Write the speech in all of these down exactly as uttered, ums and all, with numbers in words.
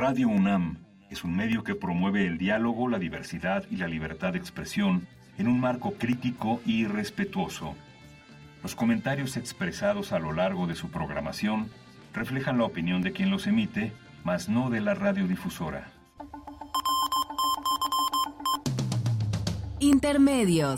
Radio UNAM es un medio que promueve el diálogo, la diversidad y la libertad de expresión en un marco crítico y respetuoso. Los comentarios expresados a lo largo de su programación reflejan la opinión de quien los emite, mas no de la radiodifusora. Intermedios.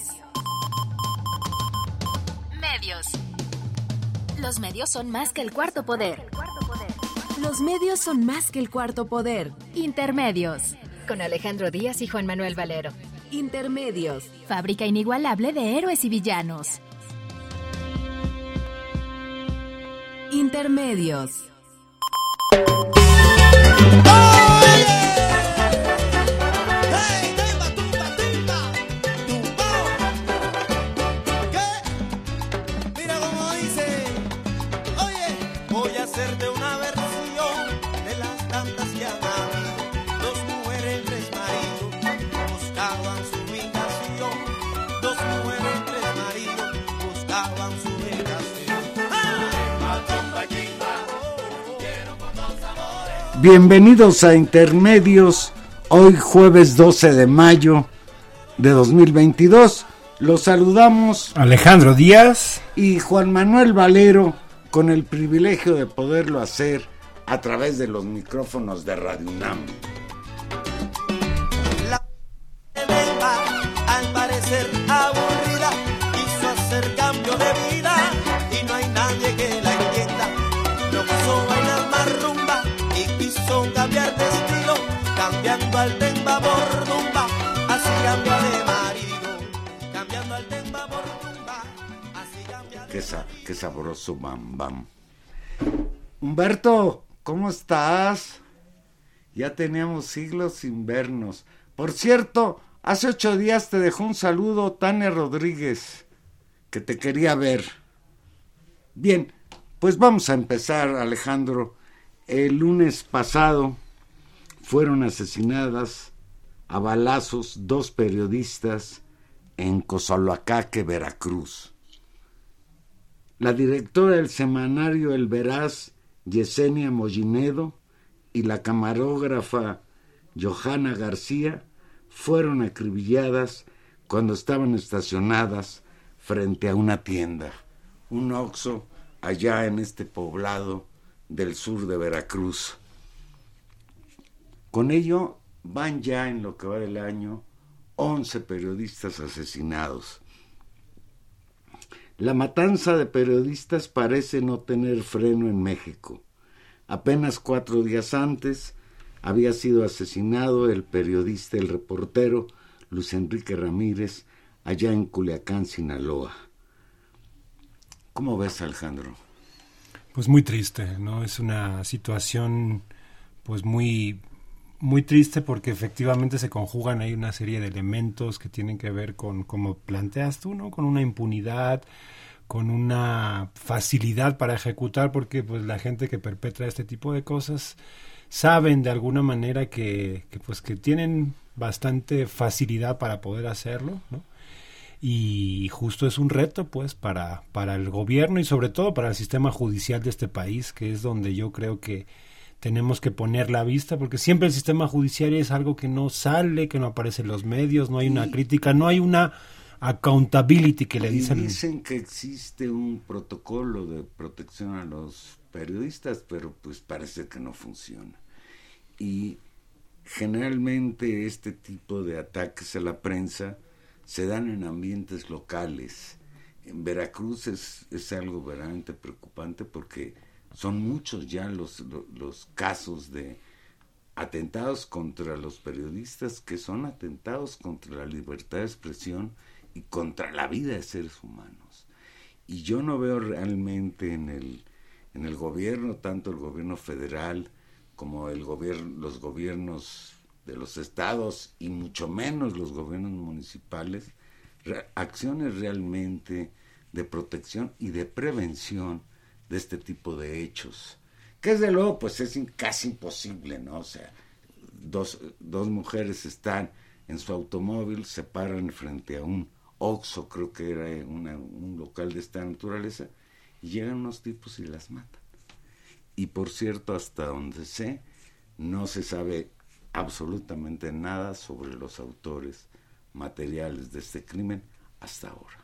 Medios. Los medios son más que el cuarto poder. Los medios son más que el cuarto poder. Intermedios. Con Alejandro Díaz y Juan Manuel Valero. Intermedios. Fábrica inigualable de héroes y villanos. Intermedios. Bienvenidos a Intermedios, hoy jueves doce de mayo de dos mil veintidós. Los saludamos Alejandro Díaz y Juan Manuel Valero, con el privilegio de poderlo hacer a través de los micrófonos de Radio UNAM. La al parecer aburrida quiso hacer cambio de vida y no hay nadie que la entienda. No quiso bailar más rumba y quiso cambiar de estilo, cambiando al temba por rumba, así cambia de marido, cambiando al temba por rumba, así cambia de qué, sa- qué sabroso bam bam. Humberto, ¿cómo estás? Ya teníamos siglos sin vernos. Por cierto, hace ocho días te dejó un saludo Tania Rodríguez, que te quería ver. Bien, pues vamos a empezar, Alejandro. El lunes pasado fueron asesinadas a balazos dos periodistas en Cozoleacaque, Veracruz. La directora del semanario El Veraz, Yesenia Mollinedo, y la camarógrafa Johanna García fueron acribilladas cuando estaban estacionadas frente a una tienda, un Oxxo allá en este poblado del sur de Veracruz. Con ello van ya, en lo que va del año, once periodistas asesinados. La matanza de periodistas parece no tener freno en México. Apenas cuatro días antes había sido asesinado el periodista, el reportero Luis Enrique Ramírez, allá en Culiacán, Sinaloa. ¿Cómo ves, Alejandro? Pues muy triste, ¿no? Es una situación pues muy muy triste porque efectivamente se conjugan ahí una serie de elementos que tienen que ver con, como planteas tú, ¿no? Con una impunidad, con una facilidad para ejecutar, porque pues la gente que perpetra este tipo de cosas saben de alguna manera que, que pues que tienen bastante facilidad para poder hacerlo, ¿no? Y justo es un reto pues para, para el gobierno y sobre todo para el sistema judicial de este país, que es donde yo creo que tenemos que poner la vista, porque siempre el sistema judicial es algo que no sale, que no aparece en los medios, no hay una crítica, no hay una accountability que le dicen. Dicen que existe un protocolo de protección a los periodistas, pero pues parece que no funciona. Y generalmente este tipo de ataques a la prensa se dan en ambientes locales. En Veracruz es, es algo verdaderamente preocupante porque son muchos ya los, los, los casos de atentados contra los periodistas, que son atentados contra la libertad de expresión y contra la vida de seres humanos. Y yo no veo realmente en el, en el gobierno, tanto el gobierno federal como el gobierno, los gobiernos de los estados y mucho menos los gobiernos municipales, re, acciones realmente de protección y de prevención de este tipo de hechos, que desde luego pues es casi imposible, ¿no? O sea, dos, dos mujeres están en su automóvil, se paran frente a un Oxxo, creo que era una, un local de esta naturaleza, y llegan unos tipos y las matan. Y por cierto, hasta donde sé, no se sabe absolutamente nada sobre los autores materiales de este crimen hasta ahora.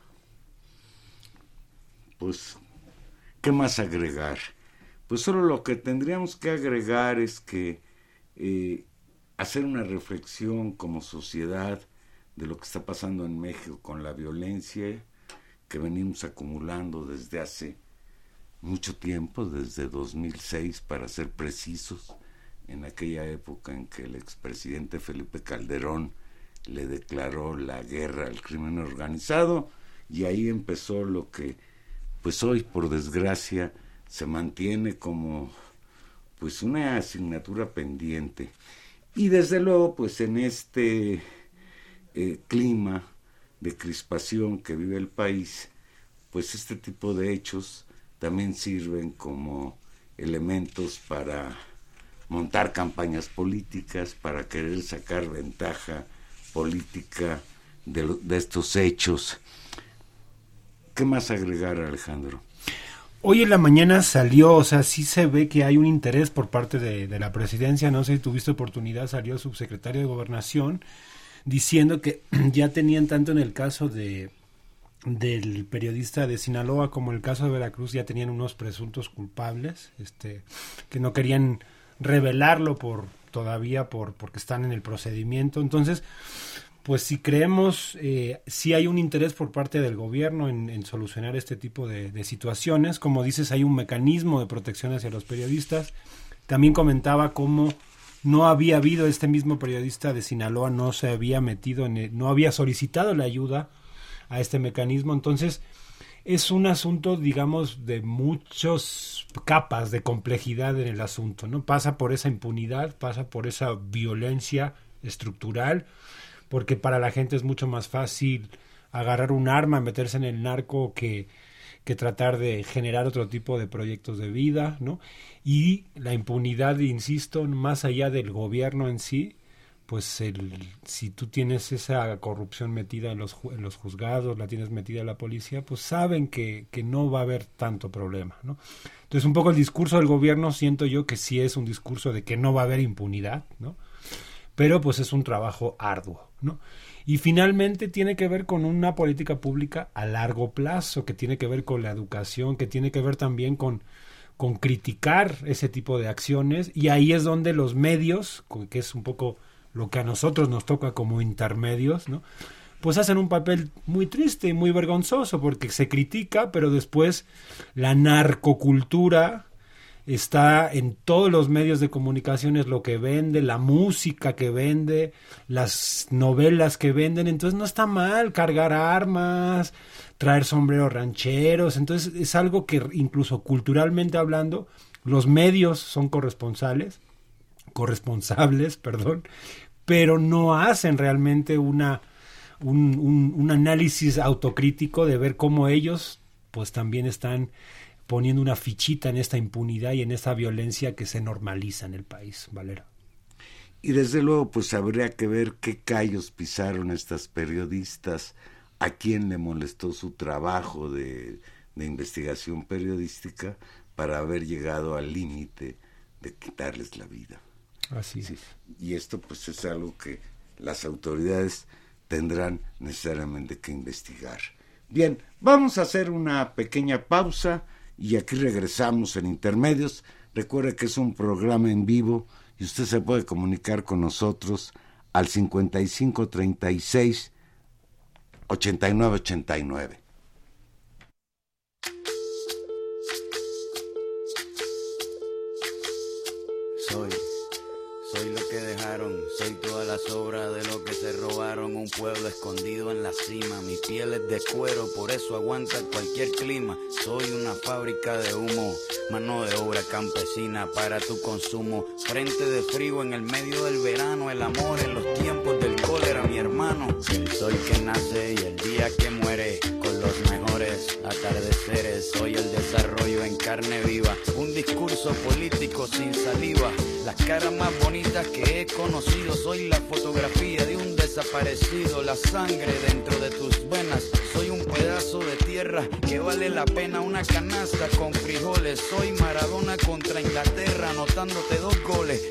Pues, ¿qué más agregar? Pues solo lo que tendríamos que agregar es que eh, hacer una reflexión como sociedad de lo que está pasando en México con la violencia que venimos acumulando desde hace mucho tiempo, desde dos mil seis para ser precisos, en aquella época en que el expresidente Felipe Calderón le declaró la guerra al crimen organizado, y ahí empezó lo que pues hoy por desgracia se mantiene como pues una asignatura pendiente. Y desde luego pues en este eh, clima de crispación que vive el país, pues este tipo de hechos también sirven como elementos para montar campañas políticas, para querer sacar ventaja política de, lo, de estos hechos. ¿Qué más agregar, Alejandro? Hoy en la mañana salió, o sea, sí se ve que hay un interés por parte de, de la presidencia, no sé si tuviste oportunidad, salió el subsecretario de Gobernación diciendo que ya tenían tanto en el caso de del periodista de Sinaloa como el caso de Veracruz, ya tenían unos presuntos culpables, este, que no querían revelarlo por todavía por porque están en el procedimiento. Entonces, pues si creemos, eh, si hay un interés por parte del gobierno en, en solucionar este tipo de, de situaciones. Como dices, hay un mecanismo de protección hacia los periodistas. También comentaba cómo no había habido, este mismo periodista de Sinaloa no se había metido, en el, no había solicitado la ayuda a este mecanismo. Entonces es un asunto, digamos, de muchas capas de complejidad en el asunto, ¿no? Pasa por esa impunidad, pasa por esa violencia estructural, porque para la gente es mucho más fácil agarrar un arma, meterse en el narco que, que tratar de generar otro tipo de proyectos de vida, ¿no? Y la impunidad, insisto, más allá del gobierno en sí, pues el, si tú tienes esa corrupción metida en los, en los juzgados, la tienes metida en la policía, pues saben que, que no va a haber tanto problema, ¿no? Entonces un poco el discurso del gobierno siento yo que sí es un discurso de que no va a haber impunidad, ¿no? Pero pues es un trabajo arduo, ¿no? Y finalmente tiene que ver con una política pública a largo plazo, que tiene que ver con la educación, que tiene que ver también con, con criticar ese tipo de acciones, y ahí es donde los medios, que es un poco lo que a nosotros nos toca como intermedios, ¿no? Pues hacen un papel muy triste y muy vergonzoso, porque se critica, pero después la narcocultura está en todos los medios de comunicación, es lo que vende, la música que vende, las novelas que venden. Entonces no está mal cargar armas, traer sombreros rancheros. Entonces es algo que incluso culturalmente hablando, los medios son corresponsales, corresponsables, perdón, pero no hacen realmente una un, un, un análisis autocrítico de ver cómo ellos pues también están poniendo una fichita en esta impunidad y en esta violencia que se normaliza en el país, Valera. Y desde luego pues habría que ver qué callos pisaron estas periodistas, a quién le molestó su trabajo de, de investigación periodística para haber llegado al límite de quitarles la vida. Así sí. es. Y esto pues es algo que las autoridades tendrán necesariamente que investigar. Bien, vamos a hacer una pequeña pausa y aquí regresamos en Intermedios. Recuerde que es un programa en vivo y usted se puede comunicar con nosotros al cincuenta y cinco treinta y seis ochenta y nueve ochenta y nueve. Soy, soy lo que dejaron, soy todas las obras de lo que se robaron, un pueblo escondido en la cima, mi piel es de cuero, por eso aguanta cualquier clima, soy una fábrica de humo, mano de obra campesina para tu consumo, frente de frío en el medio del verano, el amor en los tiempos del cólera, mi hermano, el sol que nace y el día que muere, con los mejores atardeceres, soy el desarrollo en carne viva, un discurso político sin saliva, las caras más bonitas que he conocido, soy la fotografía de un desaparecido, la sangre dentro de tus venas, soy un pedazo de tierra que vale la pena una canasta con frijoles, soy Maradona contra Inglaterra anotándote dos goles,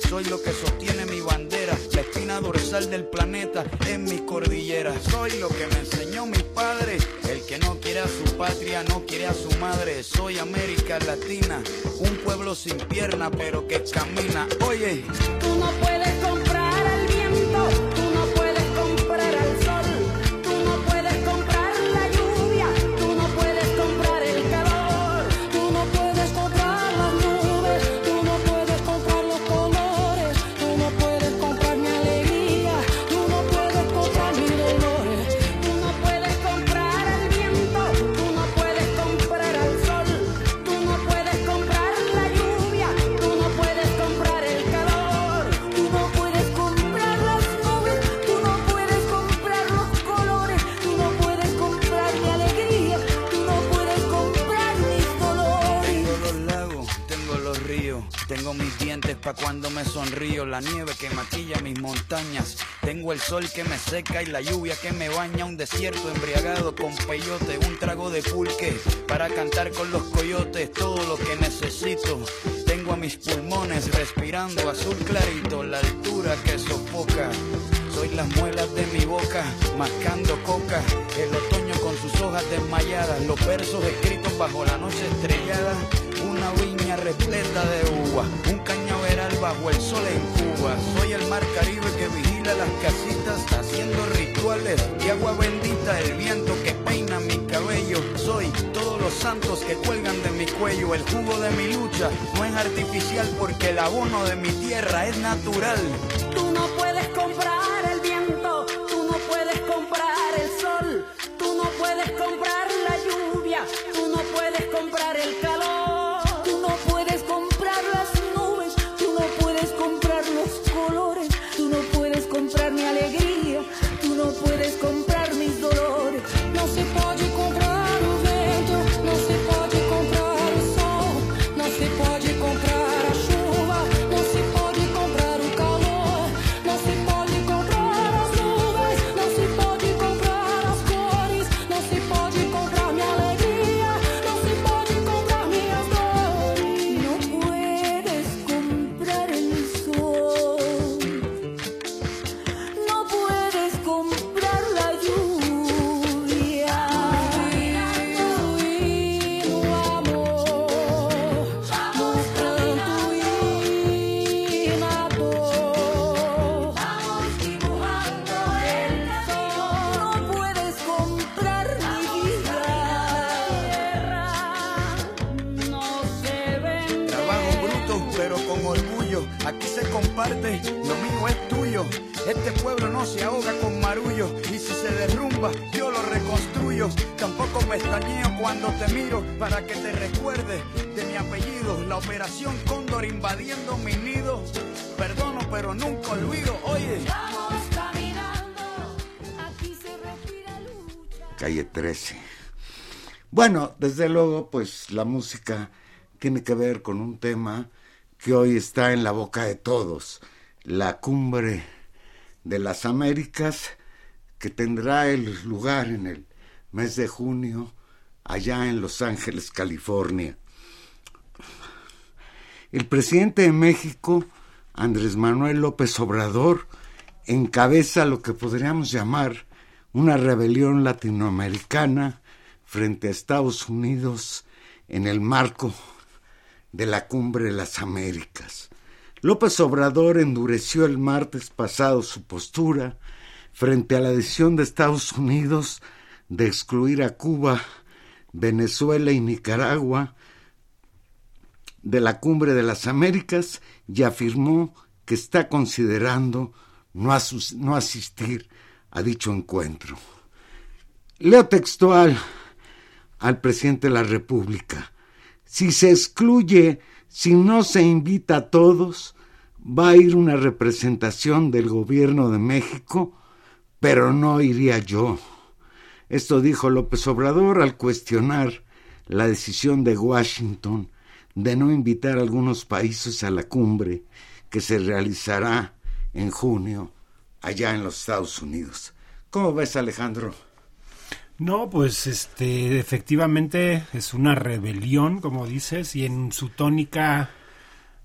soy lo que sostiene mi bandera, la espina dorsal del planeta en mis cordilleras. Soy lo que me enseñó mi padre, el que no quiere a su patria no quiere a su madre. Soy América Latina, un pueblo sin pierna pero que camina. Oye, tú no puedes comprar el viento, tú no puedes comprar al sol, tú no puedes comprar la lluvia, tú no puedes comprar el calor, tú no puedes comprar las nubes, tú no puedes comprar los colores, tú no puedes comprar mi alegría, tú no puedes comprar mis dolores, tú no puedes comprar el viento, tú no puedes comprar al sol, tú no puedes comprar la lluvia, tú no puedes comprar el calor, tú no puedes comprar las nubes, tú no puedes comprar los colores, tú no puedes comprar mi alegría, tú no puedes comprar mis dolores. tengo los lagos, tengo los ríos, tengo mis dientes pa' cuando me sonrío, la nieve que maquilla mis montañas, tengo el sol que me seca y la lluvia que me baña, un desierto embriagado con peyote, un trago de pulque para cantar con los coyotes, todo lo que necesito. Tengo a mis pulmones respirando azul clarito, la altura que sofoca. Soy las muelas de mi boca, mascando coca, el otoño con sus hojas desmayadas, los versos escritos bajo la noche estrellada, una viña repleta de uva, un cañaveral bajo el sol en Cuba. Soy el mar Caribe que vigila las casitas, haciendo rituales de agua bendita, el viento que peina mi cabello. Soy todos los santos que cuelgan de mi cuello, el jugo de mi lucha no es artificial porque el abono de mi tierra es natural. Tú no puedes comprar el viento, tú no puedes comprar el sol, tú no puedes comprar la lluvia, tú no puedes comprar el calor, tú no puedes comprar las nubes, tú no puedes comprar los colores, tú no puedes comprar mi alegría, tú no puedes comprar mis dolores. No se puede comprar o vento, no se puede comprar o sol, no se puede comprar a chuva, no se puede comprar o calor, no se puede comprar as nuvens, no se puede comprar as cores, no se puede comprar mi alegría, no se puede comprar minhas dores. No puedes comprar el sol, no puedes comprar la lluvia. Y no amor, no pranto y na dor. Vamos dibujando el sol. No puedes comprar mi vida. No se vende. Trabajo bruto pero con orgullo, aquí se comparte, lo mío es tuyo. Este pueblo no se ahoga con marullo, y si se derrumba yo lo reconstruyo. Tampoco pestañeo cuando te miro para que te recuerdes de mi apellido. La operación Cóndor invadiendo mi nido, perdono pero nunca olvido. Oye, Vamos caminando, aquí se respira lucha. Calle trece. Bueno, desde luego, pues la música tiene que ver con un tema que hoy está en la boca de todos, la Cumbre de las Américas, que tendrá el lugar en el mes de junio, allá en Los Ángeles, California. El presidente de México, Andrés Manuel López Obrador, encabeza lo que podríamos llamar una rebelión latinoamericana frente a Estados Unidos en el marco de la Cumbre de las Américas. López Obrador endureció el martes pasado su postura frente a la decisión de Estados Unidos de excluir a Cuba, Venezuela y Nicaragua de la Cumbre de las Américas, y afirmó que está considerando no, asus- no asistir a dicho encuentro. Leo textual al presidente de la República: si se excluye, si no se invita a todos, va a ir una representación del gobierno de México, pero no iría yo. Esto dijo López Obrador al cuestionar la decisión de Washington de no invitar a algunos países a la cumbre que se realizará en junio allá en los Estados Unidos. ¿Cómo ves, Alejandro? No, pues este, efectivamente es una rebelión, como dices, y en su tónica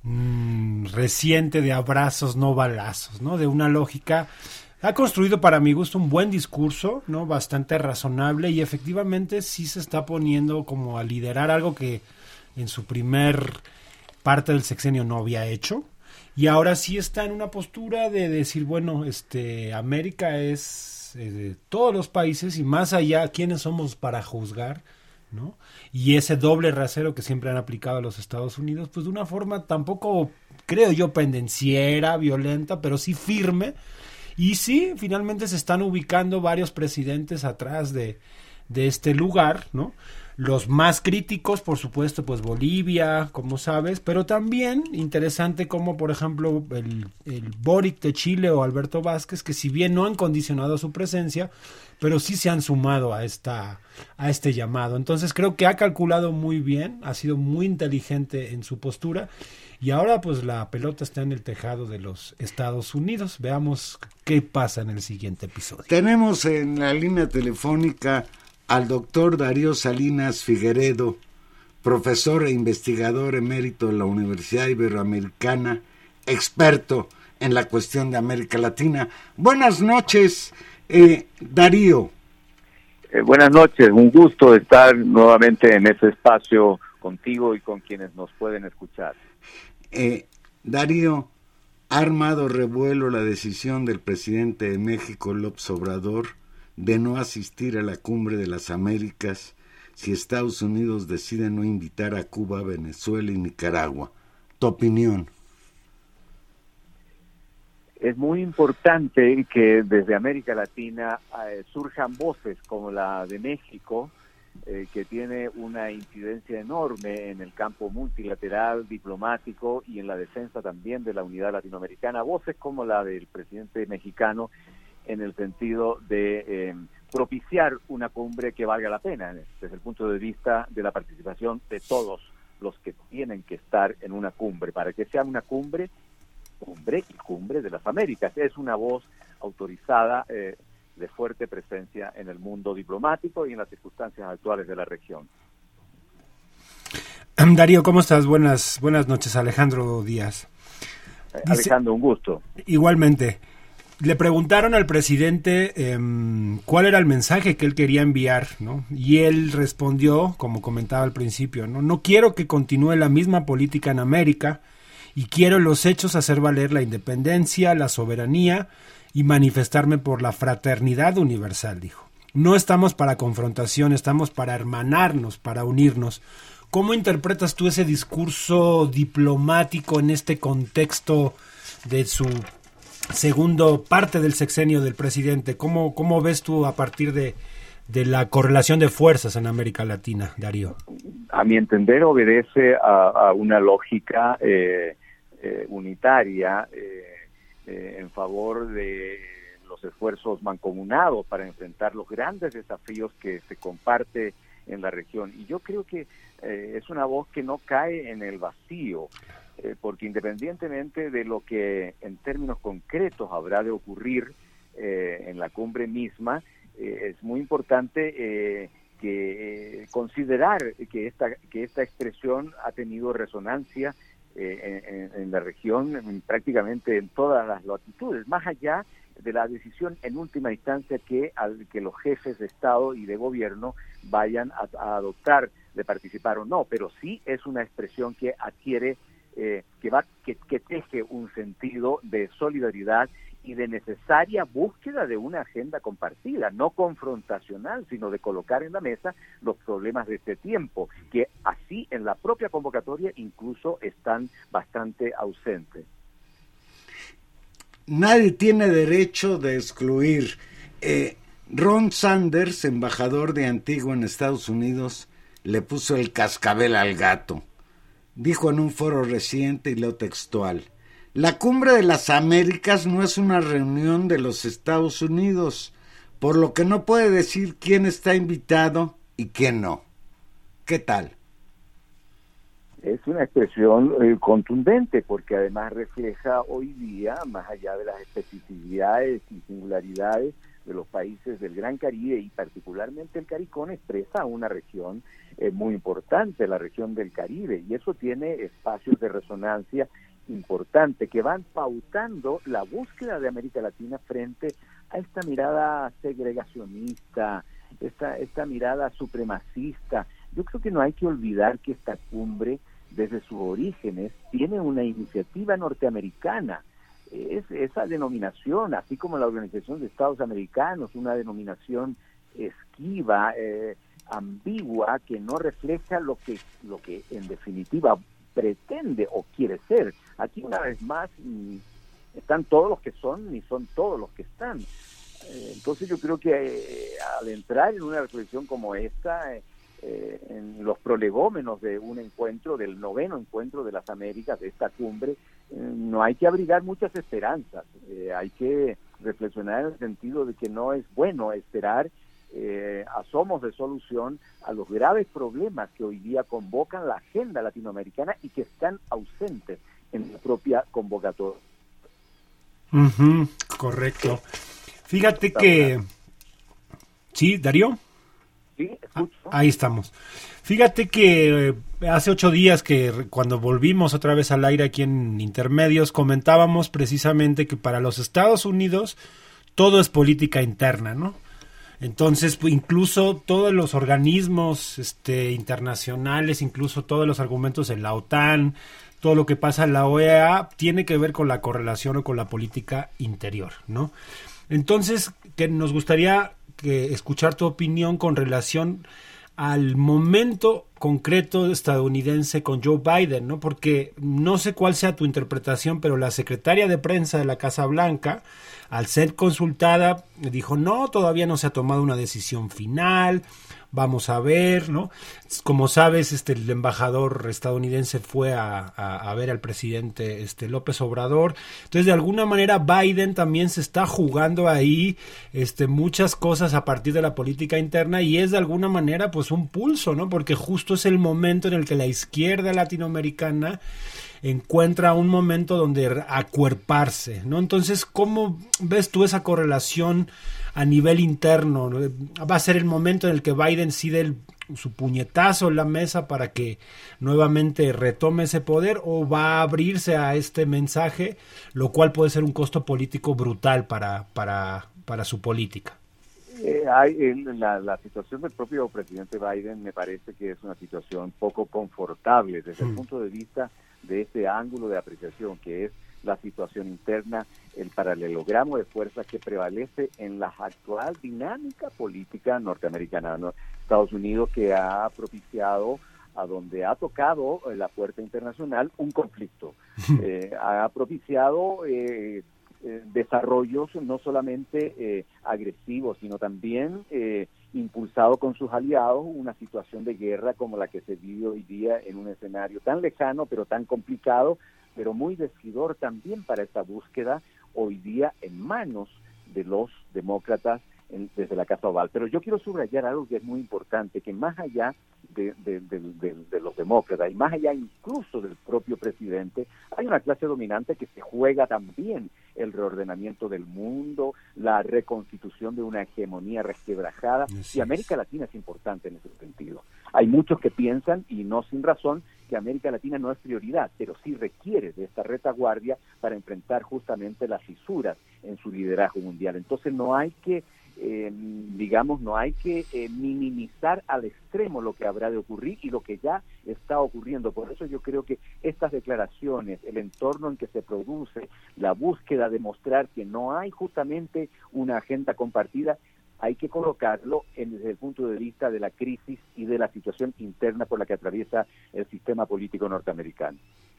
mmm, reciente de abrazos, no balazos, ¿no? De una lógica. Ha construido para mi gusto un buen discurso, ¿no? Bastante razonable y efectivamente sí se está poniendo como a liderar algo que en su primer parte del sexenio no había hecho. Y ahora sí está en una postura de decir, bueno, este América es eh, de todos los países y más allá, ¿quiénes somos para juzgar? ¿No? Y ese doble rasero que siempre han aplicado a los Estados Unidos, pues de una forma tampoco, creo yo, pendenciera, violenta, pero sí firme. Y sí, finalmente se están ubicando varios presidentes atrás de, de este lugar, ¿no? Los más críticos, por supuesto, pues Bolivia, como sabes, pero también interesante como, por ejemplo, el, el Boric de Chile o Alberto Vázquez, que si bien no han condicionado su presencia, pero sí se han sumado a esta a este llamado. Entonces creo que ha calculado muy bien, ha sido muy inteligente en su postura y ahora pues la pelota está en el tejado de los Estados Unidos. Veamos qué pasa en el siguiente episodio. Tenemos en la línea telefónica al doctor Darío Salinas Figueredo, profesor e investigador emérito de la Universidad Iberoamericana, experto en la cuestión de América Latina. Buenas noches, eh, Darío. Eh, buenas noches, un gusto estar nuevamente en ese espacio contigo y con quienes nos pueden escuchar. Eh, Darío, ha armado revuelo la decisión del presidente de México, López Obrador, de no asistir a la Cumbre de las Américas si Estados Unidos decide no invitar a Cuba, Venezuela y Nicaragua. ¿Tu opinión? Es muy importante que desde América Latina eh, surjan voces como la de México, eh, que tiene una incidencia enorme en el campo multilateral, diplomático y en la defensa también de la unidad latinoamericana, voces como la del presidente mexicano, en el sentido de eh, propiciar una cumbre que valga la pena, desde el punto de vista de la participación de todos los que tienen que estar en una cumbre, para que sea una cumbre, cumbre y cumbre de las Américas. Es una voz autorizada eh, de fuerte presencia en el mundo diplomático y en las circunstancias actuales de la región. Darío, ¿cómo estás? Buenas, buenas noches, Alejandro Díaz. Dice, Alejandro, un gusto. Igualmente. Le preguntaron al presidente eh, cuál era el mensaje que él quería enviar, ¿no? Y él respondió, como comentaba al principio, ¿no? No quiero que continúe la misma política en América y quiero en los hechos hacer valer la independencia, la soberanía y manifestarme por la fraternidad universal, dijo. No estamos para confrontación, estamos para hermanarnos, para unirnos. ¿Cómo interpretas tú ese discurso diplomático en este contexto de su segundo parte del sexenio del presidente? ¿Cómo, cómo ves tú a partir de, de la correlación de fuerzas en América Latina, Darío? A mi entender obedece a, a una lógica eh, eh, unitaria eh, eh, en favor de los esfuerzos mancomunados para enfrentar los grandes desafíos que se comparte en la región. Y yo creo que eh, es una voz que no cae en el vacío, Eh, porque independientemente de lo que en términos concretos habrá de ocurrir eh, en la cumbre misma, eh, es muy importante eh, que eh, considerar que esta que esta expresión ha tenido resonancia eh, en, en la región, en, prácticamente en todas las latitudes, más allá de la decisión en última instancia que al que los jefes de Estado y de gobierno vayan a, a adoptar de participar o no, pero sí es una expresión que adquiere Eh, que va que, que teje un sentido de solidaridad y de necesaria búsqueda de una agenda compartida, no confrontacional, sino de colocar en la mesa los problemas de este tiempo, que así en la propia convocatoria incluso están bastante ausentes. Nadie tiene derecho de excluir. Eh, Ron Sanders, embajador de Antigua en Estados Unidos, le puso el cascabel al gato. Dijo en un foro reciente, y leo textual: la Cumbre de las Américas no es una reunión de los Estados Unidos, por lo que no puede decir quién está invitado y quién no. ¿Qué tal? Es una expresión eh, contundente, porque además refleja hoy día, más allá de las especificidades y singularidades de los países del Gran Caribe y particularmente el CARICOM, expresa una región eh, muy importante, la región del Caribe, y eso tiene espacios de resonancia importante que van pautando la búsqueda de América Latina frente a esta mirada segregacionista, esta, esta mirada supremacista. Yo creo que no hay que olvidar que esta cumbre, desde sus orígenes, tiene una iniciativa norteamericana. Es esa denominación, así como la Organización de Estados Americanos, una denominación esquiva, eh, ambigua, que no refleja lo que, lo que en definitiva pretende o quiere ser. Aquí una vez más mm, están todos los que son, ni son todos los que están. Eh, entonces yo creo que eh, al entrar en una reflexión como esta, eh, eh, en los prolegómenos de un encuentro, del noveno encuentro de las Américas, de esta cumbre, eh, no hay que abrigar muchas esperanzas. Eh, hay que reflexionar en el sentido de que no es bueno esperar Eh, asomos de solución a los graves problemas que hoy día convocan la agenda latinoamericana y que están ausentes en la propia convocatoria. Uh-huh, correcto. Fíjate que... ¿Sí, Darío? Sí, escucho. Ah, ahí estamos. Fíjate que eh, hace ocho días que cuando volvimos otra vez al aire aquí en Intermedios, comentábamos precisamente que para los Estados Unidos todo es política interna, ¿no? Entonces, incluso todos los organismos este, internacionales, incluso todos los argumentos en la OTAN, todo lo que pasa en la O E A, tiene que ver con la correlación o con la política interior, ¿no? Entonces, que nos gustaría que escuchar tu opinión con relación al momento concreto estadounidense con Joe Biden, ¿no? Porque no sé cuál sea tu interpretación, pero la secretaria de prensa de la Casa Blanca, al ser consultada, dijo, no, todavía no se ha tomado una decisión final, vamos a ver, ¿no? Como sabes, este, el embajador estadounidense fue a, a, a ver al presidente este, López Obrador. Entonces, de alguna manera, Biden también se está jugando ahí este, muchas cosas a partir de la política interna y es de alguna manera pues un pulso, ¿no? Porque justo es el momento en el que la izquierda latinoamericana encuentra un momento donde acuerparse, ¿no? Entonces, ¿cómo ves tú esa correlación a nivel interno? ¿Va a ser el momento en el que Biden sí dé el, su puñetazo en la mesa para que nuevamente retome ese poder o va a abrirse a este mensaje, lo cual puede ser un costo político brutal para, para, para su política? Eh, hay, en la, la situación del propio presidente Biden me parece que es una situación poco confortable desde mm. el punto de vista de ese ángulo de apreciación que es la situación interna, el paralelogramo de fuerzas que prevalece en la actual dinámica política norteamericana, ¿no? Estados Unidos, que ha propiciado, a donde ha tocado la puerta internacional, un conflicto. Eh, ha propiciado eh, eh, desarrollos no solamente eh, agresivos, sino también eh, impulsado con sus aliados una situación de guerra como la que se vive hoy día en un escenario tan lejano, pero tan complicado, pero muy decidor también para esta búsqueda hoy día en manos de los demócratas en, desde la Casa Oval. Pero yo quiero subrayar algo que es muy importante, que más allá de, de, de, de, de los demócratas y más allá incluso del propio presidente, hay una clase dominante que se juega también el reordenamiento del mundo, la reconstitución de una hegemonía resquebrajada, y América Latina es importante en ese sentido. Hay muchos que piensan, y no sin razón, que América Latina no es prioridad, pero sí requiere de esta retaguardia para enfrentar justamente las fisuras en su liderazgo mundial. Entonces no hay que, eh, digamos, no hay que eh, minimizar al extremo lo que habrá de ocurrir y lo que ya está ocurriendo. Por eso yo creo que estas declaraciones, el entorno en que se produce, la búsqueda de mostrar que no hay justamente una agenda compartida, hay que colocarlo en, desde el punto de vista de la crisis y de la situación interna por la que atraviesa el sistema político norteamericano.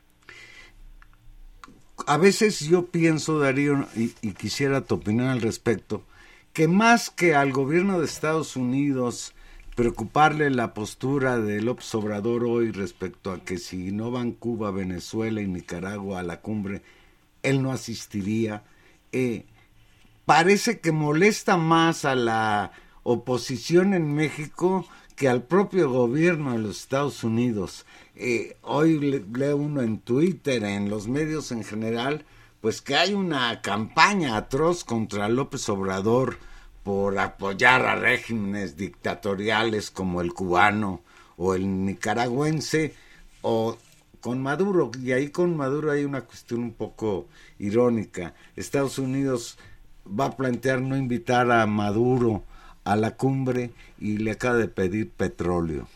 A veces yo pienso, Darío, y, y quisiera tu opinión al respecto, que más que al gobierno de Estados Unidos preocuparle la postura de López Obrador hoy respecto a que si no van Cuba, Venezuela y Nicaragua a la cumbre, él no asistiría, eh, parece que molesta más a la oposición en México que al propio gobierno de los Estados Unidos. Eh, hoy le, leo uno en Twitter, en los medios en general, pues que hay una campaña atroz contra López Obrador por apoyar a regímenes dictatoriales como el cubano o el nicaragüense, o con Maduro. Y ahí con Maduro hay una cuestión un poco irónica. Estados Unidos va a plantear no invitar a Maduro a la cumbre y le acaba de pedir petróleo.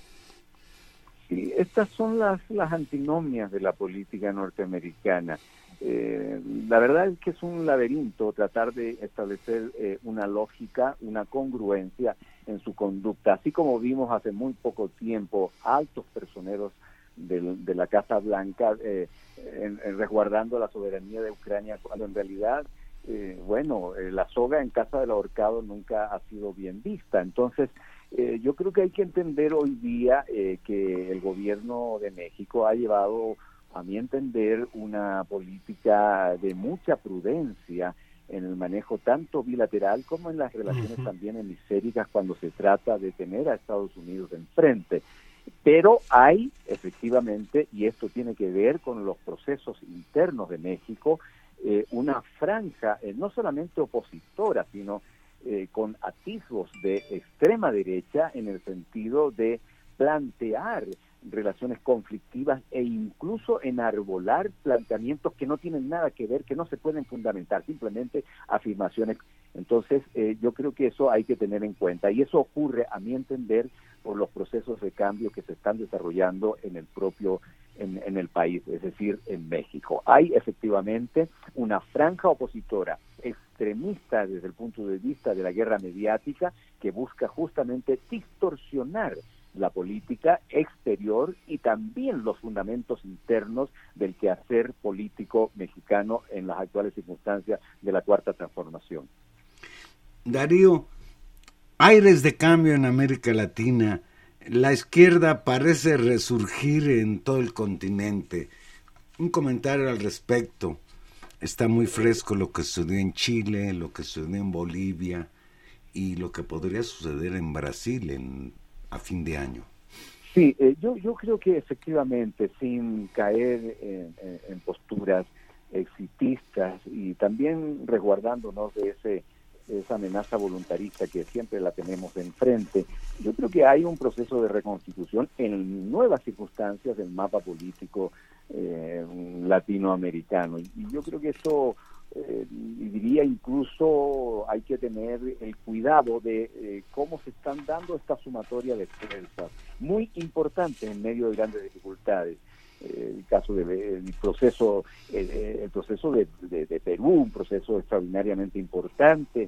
Sí, estas son las, las antinomias de la política norteamericana. Eh, la verdad es que es un laberinto tratar de establecer eh, una lógica, una congruencia en su conducta, así como vimos hace muy poco tiempo altos personeros de, de la Casa Blanca eh, en, en resguardando la soberanía de Ucrania, cuando en realidad, eh, bueno, eh, la soga en casa del ahorcado nunca ha sido bien vista. Entonces, eh, yo creo que hay que entender hoy día eh, que el gobierno de México ha llevado, a mi entender, una política de mucha prudencia en el manejo tanto bilateral como en las relaciones uh-huh. también hemisféricas cuando se trata de tener a Estados Unidos enfrente. Pero hay efectivamente, y esto tiene que ver con los procesos internos de México, eh, una franja eh, no solamente opositora, sino eh, con atisbos de extrema derecha en el sentido de plantear relaciones conflictivas e incluso enarbolar planteamientos que no tienen nada que ver, que no se pueden fundamentar, simplemente afirmaciones. Entonces, eh, yo creo que eso hay que tener en cuenta, y eso ocurre, a mi entender, por los procesos de cambio que se están desarrollando en el propio, en, en el país, es decir, en México. Hay efectivamente una franja opositora extremista desde el punto de vista de la guerra mediática que busca justamente distorsionar la política exterior y también los fundamentos internos del quehacer político mexicano en las actuales circunstancias de la Cuarta Transformación. Darío, aires de cambio en América Latina. La izquierda parece resurgir en todo el continente. Un comentario al respecto. Está muy fresco lo que sucedió en Chile, lo que sucedió en Bolivia y lo que podría suceder en Brasil en a fin de año. Sí, eh, yo yo creo que efectivamente, sin caer en, en, en posturas exitistas y también resguardándonos de ese esa amenaza voluntarista que siempre la tenemos enfrente, yo creo que hay un proceso de reconstitución en nuevas circunstancias del mapa político eh, latinoamericano, y, y yo creo que eso Eh, y diría incluso hay que tener el cuidado de eh, cómo se están dando esta sumatoria de fuerzas, muy importante en medio de grandes dificultades. Eh, el caso del de, proceso, eh, el proceso de, de, de Perú, un proceso extraordinariamente importante,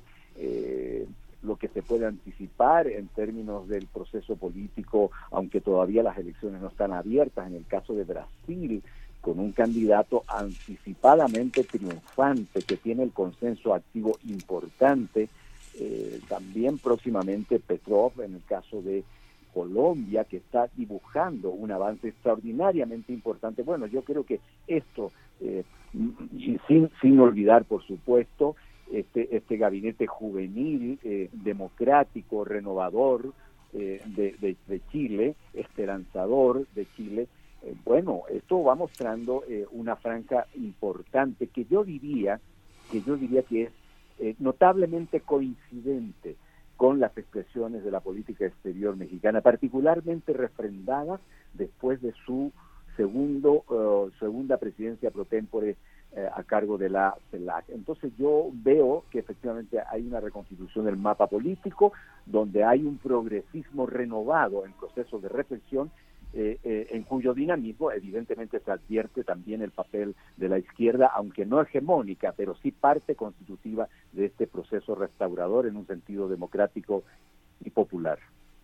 eh, lo que se puede anticipar en términos del proceso político, aunque todavía las elecciones no están abiertas, en el caso de Brasil, con un candidato anticipadamente triunfante que tiene el consenso activo importante, eh, también próximamente Petrov en el caso de Colombia, que está dibujando un avance extraordinariamente importante. Bueno, yo creo que esto, eh, y sin, sin olvidar, por supuesto, este, este gabinete juvenil, eh, democrático, renovador eh, de, de, de Chile, esperanzador de Chile. Eh, bueno, esto va mostrando eh, una franja importante que yo diría que yo diría que es eh, notablemente coincidente con las expresiones de la política exterior mexicana, particularmente refrendadas después de su segundo uh, segunda presidencia pro tempore eh, a cargo de la CELAC. Entonces yo veo que efectivamente hay una reconstitución del mapa político, donde hay un progresismo renovado en proceso de reflexión, Eh, eh, en cuyo dinamismo evidentemente se advierte también el papel de la izquierda, aunque no hegemónica, pero sí parte constitutiva de este proceso restaurador en un sentido democrático y popular.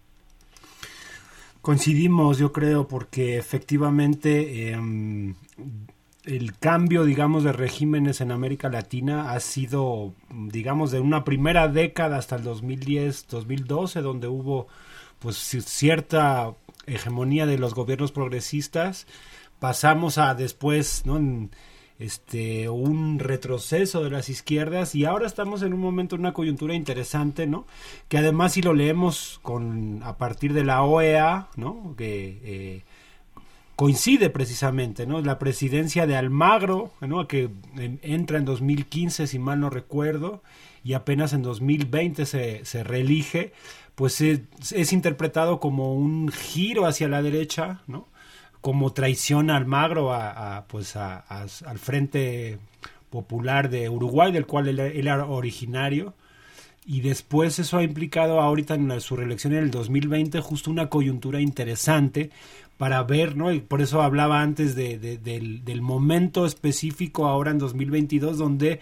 Coincidimos, yo creo, porque efectivamente eh, el cambio, digamos, de regímenes en América Latina ha sido, digamos, de una primera década hasta el dos mil diez, dos mil doce, donde hubo pues cierta hegemonía de los gobiernos progresistas, pasamos a después, ¿no?, este un retroceso de las izquierdas, y ahora estamos en un momento, en una coyuntura interesante, ¿no?, que además, si lo leemos con a partir de la O E A, ¿no?, que eh, coincide precisamente, ¿no?, la presidencia de Almagro, ¿no?, que en, entra en dos mil quince, si mal no recuerdo, y apenas en dos mil veinte se, se reelige, pues es, es interpretado como un giro hacia la derecha, ¿no? Como traición a Almagro, a, a, pues a, a, al Frente Popular de Uruguay, del cual él, él era originario, y después eso ha implicado ahorita en la, su reelección en el dos mil veinte justo una coyuntura interesante para ver, ¿no? Y por eso hablaba antes de, de, del, del momento específico ahora en dos mil veintidós, donde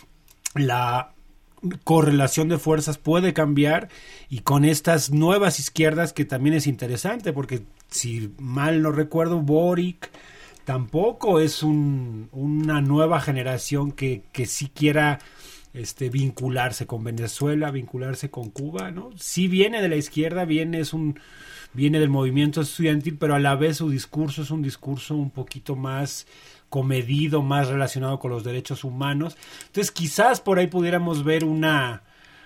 la correlación de fuerzas puede cambiar, y con estas nuevas izquierdas, que también es interesante, porque si mal no recuerdo, Boric tampoco es un, una nueva generación que, que sí quiera este, vincularse con Venezuela, vincularse con Cuba, ¿no? Sí viene de la izquierda, viene, es un, viene del movimiento estudiantil, pero a la vez su discurso es un discurso un poquito más comedido, más relacionado con los derechos humanos. Entonces quizás por ahí pudiéramos ver una,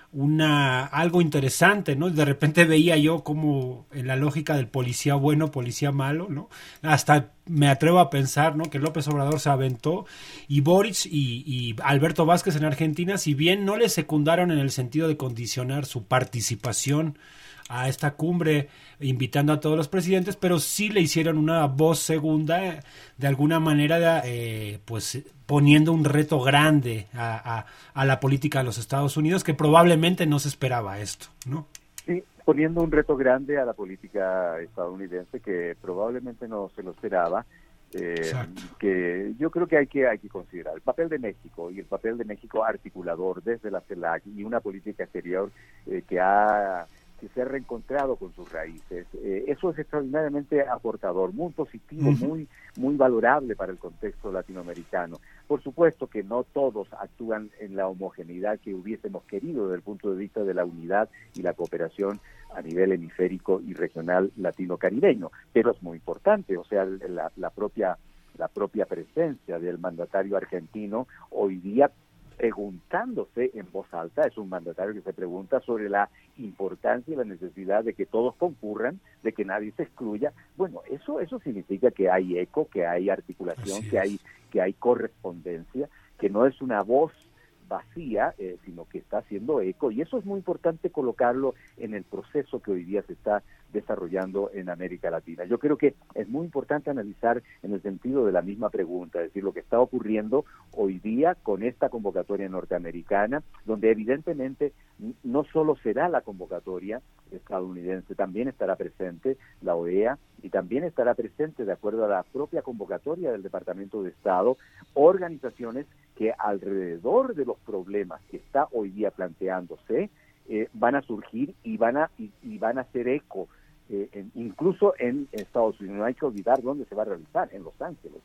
una algo interesante, ¿no? De repente veía yo como en la lógica del policía bueno, policía malo, ¿no? Hasta me atrevo a pensar, ¿no? Que López Obrador se aventó, y Boric y, y Alberto Vázquez en Argentina, si bien no le secundaron en el sentido de condicionar su participación a esta cumbre invitando a todos los presidentes, pero sí le hicieron una voz segunda, de alguna manera, eh, pues poniendo un reto grande a, a, a la política de los Estados Unidos, que probablemente no se esperaba esto, ¿no? Sí, poniendo un reto grande a la política estadounidense que probablemente no se lo esperaba. Eh, que yo creo que hay que hay que considerar el papel de México, y el papel de México articulador desde la CELAC, y una política exterior eh, que ha que se ha reencontrado con sus raíces. Eh, eso es extraordinariamente aportador, muy positivo, uh-huh. muy muy valorable para el contexto latinoamericano. Por supuesto que no todos actúan en la homogeneidad que hubiésemos querido desde el punto de vista de la unidad y la cooperación a nivel hemisférico y regional latino-caribeño, pero es muy importante, o sea, la, la propia la propia presencia del mandatario argentino hoy día preguntándose en voz alta, es un mandatario que se pregunta sobre la importancia y la necesidad de que todos concurran, de que nadie se excluya. Bueno, eso eso significa que hay eco, que hay articulación, que hay que hay correspondencia, que no es una voz vacía, eh, sino que está haciendo eco, y eso es muy importante colocarlo en el proceso que hoy día se está desarrollando en América Latina. Yo creo que es muy importante analizar en el sentido de la misma pregunta, es decir, lo que está ocurriendo hoy día con esta convocatoria norteamericana, donde evidentemente no solo será la convocatoria estadounidense, también estará presente la O E A, y también estará presente, de acuerdo a la propia convocatoria del Departamento de Estado, organizaciones que alrededor de los problemas que está hoy día planteándose eh, van a surgir y van a y, y van a hacer eco, eh, en, incluso en Estados Unidos. No hay que olvidar dónde se va a realizar, en Los Ángeles.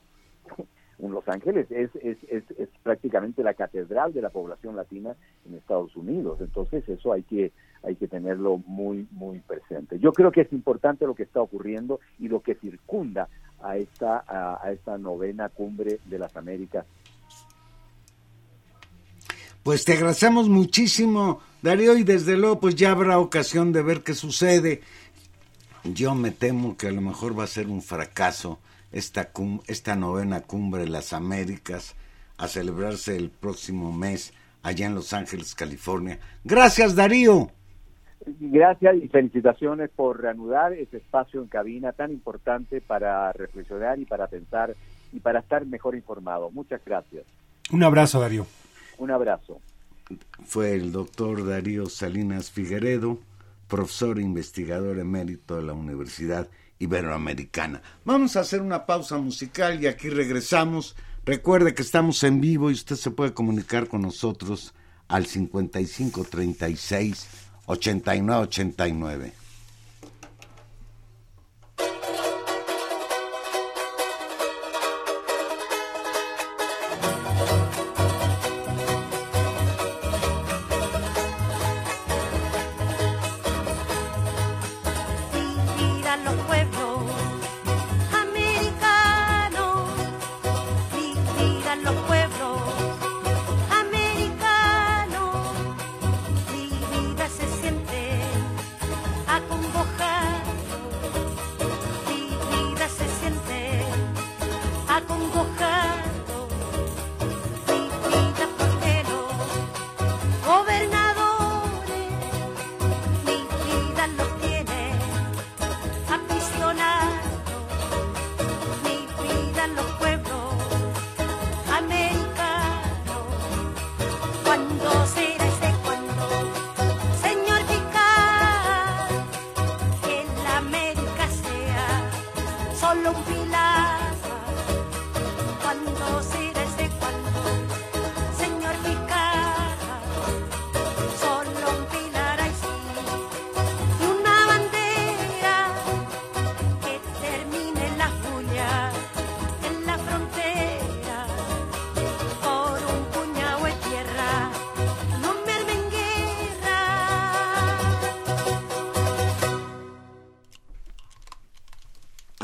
En Los Ángeles es, es, es, es prácticamente la catedral de la población latina en Estados Unidos. Entonces eso hay que hay que tenerlo muy muy presente. Yo creo que es importante lo que está ocurriendo y lo que circunda a esta a, a esta novena cumbre de las Américas. Pues te agradecemos muchísimo, Darío, y desde luego pues ya habrá ocasión de ver qué sucede. Yo me temo que a lo mejor va a ser un fracaso esta cum- esta novena cumbre de las Américas, a celebrarse el próximo mes allá en Los Ángeles, California. Gracias, Darío. Gracias y felicitaciones por reanudar ese espacio en cabina tan importante para reflexionar y para pensar y para estar mejor informado. Muchas gracias. Un abrazo, Darío. Un abrazo. Fue el doctor Darío Salinas Figueredo, profesor e investigador emérito de la Universidad Iberoamericana. Vamos a hacer una pausa musical y aquí regresamos. Recuerde que estamos en vivo y usted se puede comunicar con nosotros al cincuenta y cinco treinta y seis ochenta y nueve ochenta y nueve. Acá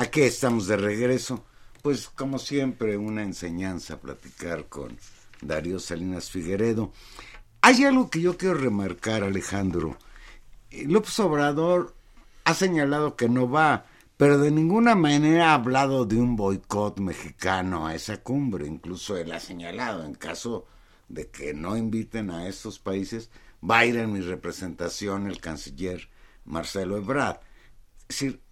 aquí estamos de regreso. Pues como siempre, una enseñanza platicar con Darío Salinas Figueredo. Hay algo que yo quiero remarcar, Alejandro. López Obrador ha señalado que no va, pero de ninguna manera ha hablado de un boicot mexicano a esa cumbre. Incluso él ha señalado, en caso de que no inviten a estos países, va a ir en mi representación el canciller Marcelo Ebrard. Es decir,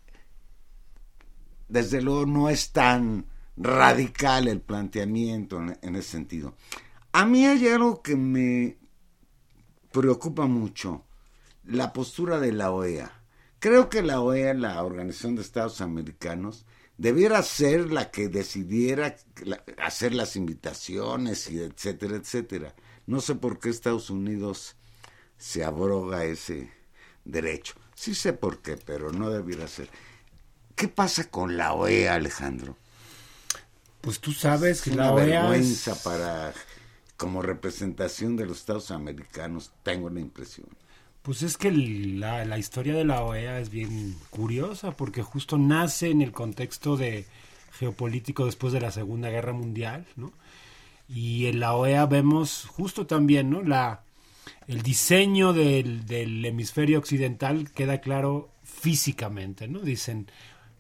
desde luego no es tan radical el planteamiento en, en ese sentido. A mí hay algo que me preocupa mucho, la postura de la O E A. Creo que la O E A, la Organización de Estados Americanos, debiera ser la que decidiera la, hacer las invitaciones, y etcétera, etcétera. No sé por qué Estados Unidos se abroga ese derecho. Sí sé por qué, pero no debiera ser. ¿Qué pasa con la O E A, Alejandro? Pues tú sabes que es la una O E A vergüenza es... para, como representación de los Estados americanos, tengo la impresión. Pues es que la, la historia de la O E A es bien curiosa, porque justo nace en el contexto de geopolítico después de la Segunda Guerra Mundial, ¿no? Y en la O E A vemos justo también, ¿no? La, el diseño del, del hemisferio occidental queda claro físicamente, ¿no? Dicen,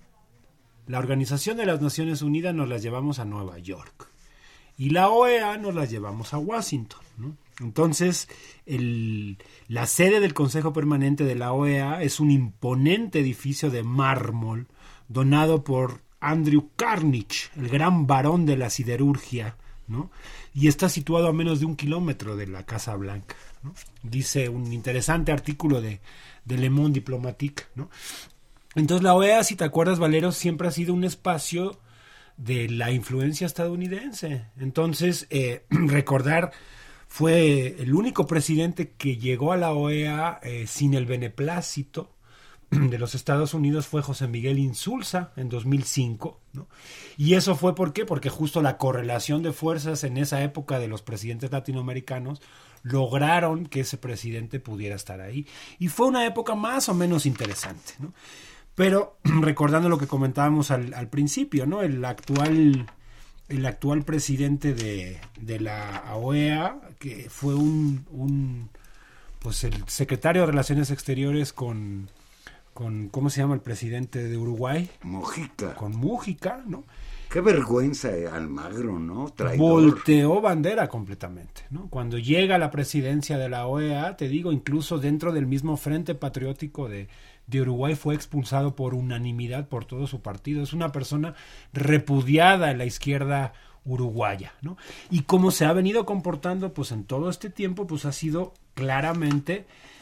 la Organización de las Naciones Unidas nos las llevamos a Nueva York y la O E A nos las llevamos a Washington, ¿no? Entonces, el, la sede del Consejo Permanente de la O E A es un imponente edificio de mármol donado por Andrew Carnegie, el gran varón de la siderurgia, ¿no? Y está situado a menos de un kilómetro de la Casa Blanca, ¿no? Dice un interesante artículo de, de Le Monde Diplomatique, ¿no? Entonces la O E A, si te acuerdas, Valero, siempre ha sido un espacio de la influencia estadounidense. Entonces, eh, recordar, fue el único presidente que llegó a la O E A eh, sin el beneplácito de los Estados Unidos fue José Miguel Insulza en dos mil cinco, ¿no? Y eso fue ¿por qué? Porque justo la correlación de fuerzas en esa época de los presidentes latinoamericanos lograron que ese presidente pudiera estar ahí. Y fue una época más o menos interesante, ¿no? Pero recordando lo que comentábamos al, al principio, ¿no? El actual, el actual presidente de, de la O E A, que fue un, un pues el secretario de Relaciones Exteriores con, con ¿cómo se llama el presidente de Uruguay? Mujica. Con Mujica, ¿no? Qué vergüenza, eh, Almagro, ¿no? Traidor. Volteó bandera completamente, ¿no? Cuando llega a la presidencia de la O E A, te digo, incluso dentro del mismo Frente Patriótico de, de Uruguay fue expulsado por unanimidad por todo su partido. Es una persona repudiada en la izquierda uruguaya, ¿no? Y cómo se ha venido comportando, pues en todo este tiempo, pues ha sido claramente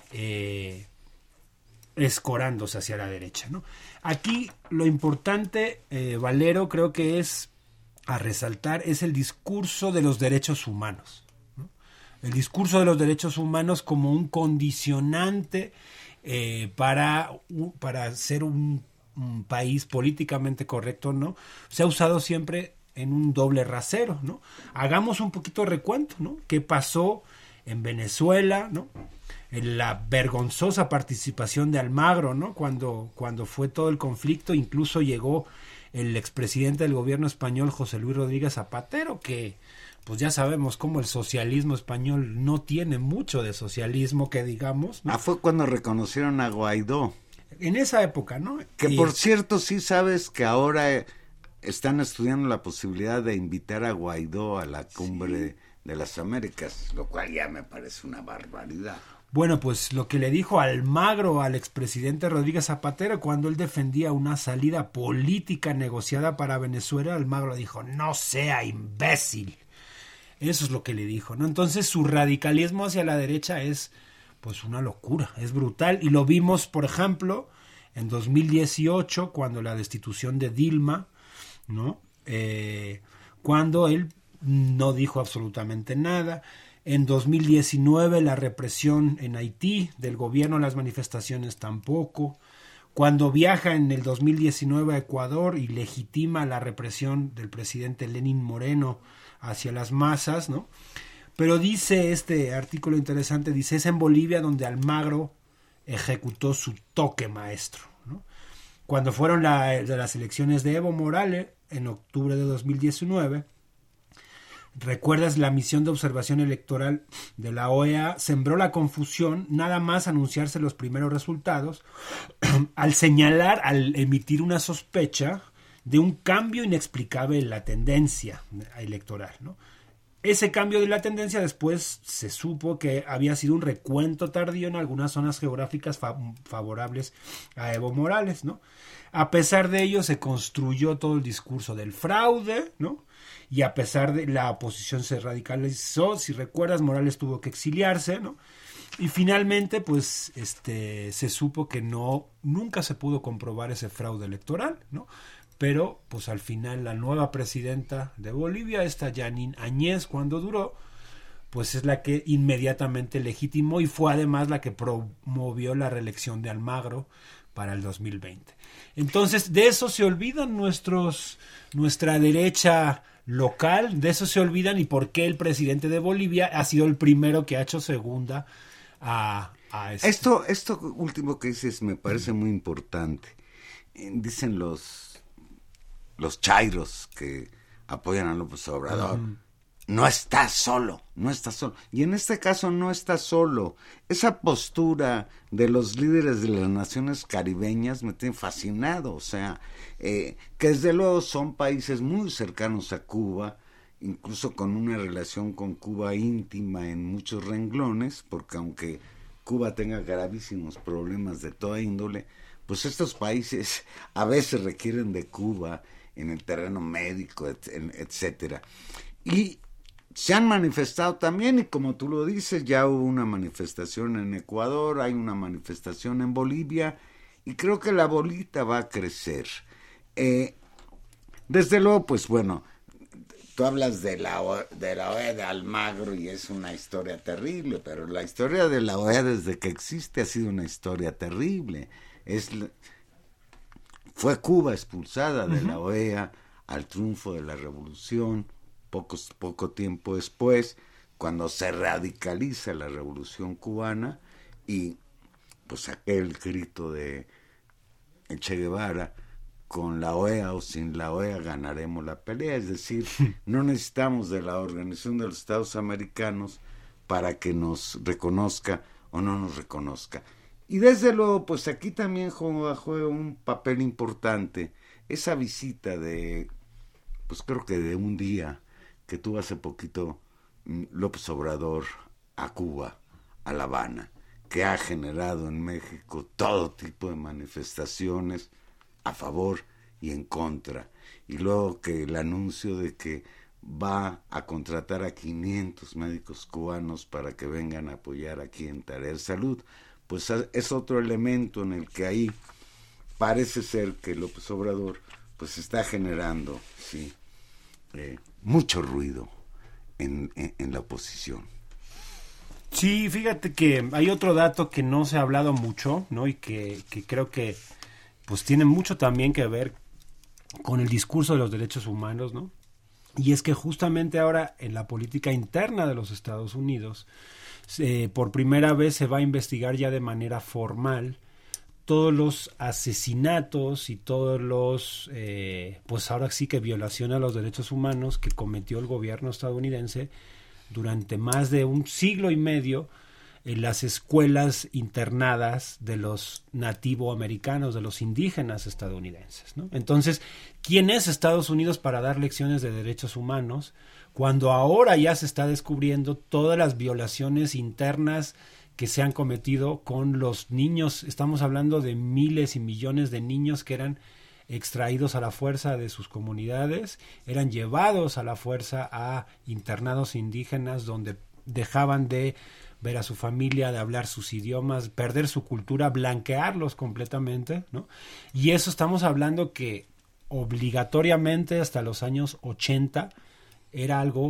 eh, escorándose hacia la derecha, ¿no? Aquí lo importante, eh, Valero, creo que es a resaltar, es el discurso de los derechos humanos, ¿no? El discurso de los derechos humanos como un condicionante eh, para, para ser un, un país políticamente correcto, ¿no? Se ha usado siempre en un doble rasero, ¿no? Hagamos un poquito de recuento, ¿no? ¿Qué pasó en Venezuela, ¿no? En la vergonzosa participación de Almagro, ¿no? Cuando, cuando fue todo el conflicto, incluso llegó el expresidente del gobierno español, José Luis Rodríguez Zapatero, que pues ya sabemos cómo el socialismo español no tiene mucho de socialismo, que digamos, ¿no? Ah, fue cuando reconocieron a Guaidó. En esa época, ¿no? Que y, por cierto, sí sabes que ahora están estudiando la posibilidad de invitar a Guaidó a la cumbre sí. de las Américas, lo cual ya me parece una barbaridad. Bueno, pues lo que le dijo Almagro al expresidente Rodríguez Zapatero cuando él defendía una salida política negociada para Venezuela, Almagro dijo, no sea imbécil. Eso es lo que le dijo, ¿no? Entonces su radicalismo hacia la derecha es pues una locura, es brutal. Y lo vimos, por ejemplo, en dos mil dieciocho, cuando la destitución de Dilma, ¿no? Eh, cuando él no dijo absolutamente nada. En dos mil diecinueve la represión en Haití del gobierno, las manifestaciones tampoco. Cuando viaja en el dos mil diecinueve a Ecuador y legitima la represión del presidente Lenín Moreno hacia las masas, ¿no? Pero dice este artículo interesante, dice, es en Bolivia donde Almagro ejecutó su toque maestro, ¿no? cuando fueron la, de las elecciones de Evo Morales en octubre de dos mil diecinueve, ¿recuerdas? La misión de observación electoral de la O E A sembró la confusión nada más anunciarse los primeros resultados al señalar, al emitir una sospecha de un cambio inexplicable en la tendencia electoral, ¿no? Ese cambio de la tendencia después se supo que había sido un recuento tardío en algunas zonas geográficas fa- favorables a Evo Morales, ¿no? A pesar de ello se construyó todo el discurso del fraude, ¿no? Y a pesar de la oposición se radicalizó, si recuerdas, Morales tuvo que exiliarse, ¿no? Y finalmente, pues, este, se supo que no, nunca se pudo comprobar ese fraude electoral, ¿no? Pero, pues al final la nueva presidenta de Bolivia, esta Janine Áñez, cuando duró, pues es la que inmediatamente legitimó y fue además la que promovió la reelección de Almagro para el dos mil veinte. Entonces, de eso se olvidan nuestros, nuestra derecha local, de eso se olvidan y por qué el presidente de Bolivia ha sido el primero que ha hecho segunda a, a este. Esto, esto último que dices me parece muy importante. Dicen los los chairos que apoyan a López Obrador, uh-huh. no está solo, no está solo. Y en este caso no está solo. Esa postura de los líderes de las naciones caribeñas me tiene fascinado. O sea, eh, que desde luego son países muy cercanos a Cuba, incluso con una relación con Cuba íntima en muchos renglones, porque aunque Cuba tenga gravísimos problemas de toda índole, pues estos países a veces requieren de Cuba en el terreno médico, etcétera. Y se han manifestado también, y como tú lo dices, ya hubo una manifestación en Ecuador, hay una manifestación en Bolivia, y creo que la bolita va a crecer. Eh, desde luego, pues bueno, tú hablas de la, de la O E A de Almagro y es una historia terrible, pero la historia de la O E A desde que existe ha sido una historia terrible. Es... Fue Cuba expulsada de uh-huh. la O E A al triunfo de la revolución, poco, poco tiempo después, cuando se radicaliza la revolución cubana y pues aquel grito de Che Guevara, con la O E A o sin la O E A ganaremos la pelea, es decir, no necesitamos de la Organización de los Estados Americanos para que nos reconozca o no nos reconozca. Y desde luego, pues aquí también juega, juega un papel importante esa visita de, pues creo que de un día que tuvo hace poquito López Obrador a Cuba, a La Habana, que ha generado en México todo tipo de manifestaciones a favor y en contra. Y luego que el anuncio de que va a contratar a quinientos médicos cubanos para que vengan a apoyar aquí en Tarea de Salud, pues es otro elemento en el que ahí parece ser que López Obrador pues está generando sí eh, mucho ruido en, en, en la oposición. Sí, fíjate que hay otro dato que no se ha hablado mucho, ¿no? Y que, que creo que pues tiene mucho también que ver con el discurso de los derechos humanos, ¿no? Y es que justamente ahora en la política interna de los Estados Unidos Eh, por primera vez se va a investigar ya de manera formal todos los asesinatos y todos los, eh, pues ahora sí que violación a los derechos humanos que cometió el gobierno estadounidense durante más de un siglo y medio en las escuelas internadas de los nativoamericanos, de los indígenas estadounidenses, ¿no? Entonces, ¿quién es Estados Unidos para dar lecciones de derechos humanos cuando ahora ya se está descubriendo todas las violaciones internas que se han cometido con los niños? Estamos hablando de miles y millones de niños que eran extraídos a la fuerza de sus comunidades, eran llevados a la fuerza a internados indígenas donde dejaban de ver a su familia, de hablar sus idiomas, perder su cultura, blanquearlos completamente, ¿no? Y eso estamos hablando que obligatoriamente hasta los años ochenta era algo